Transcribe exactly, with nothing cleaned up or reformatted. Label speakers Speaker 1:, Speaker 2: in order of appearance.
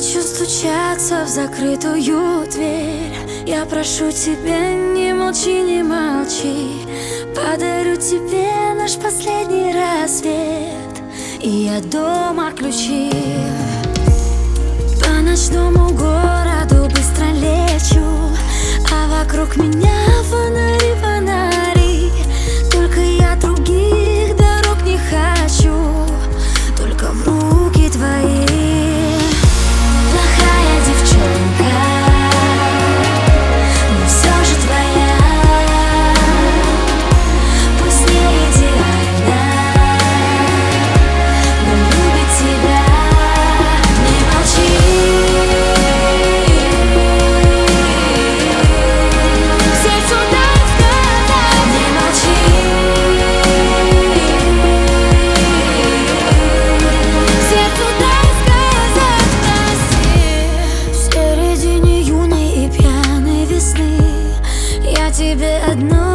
Speaker 1: хочу стучаться в закрытую дверь. Я прошу тебя, не молчи, не молчи. Подарю тебе наш последний рассвет, и я дома ключи. По ночному городу быстро лечу, а вокруг меня фонари, фонари. Только я других дорог не хочу, только в руки твои. Плохая девчонка, но все же твоя. Пусть не идеальна, но любит тебя. Не молчи, сердцу дай сказать. Не молчи, сердцу дай сказать прости. В середине юной и пьяной весны я тебе одной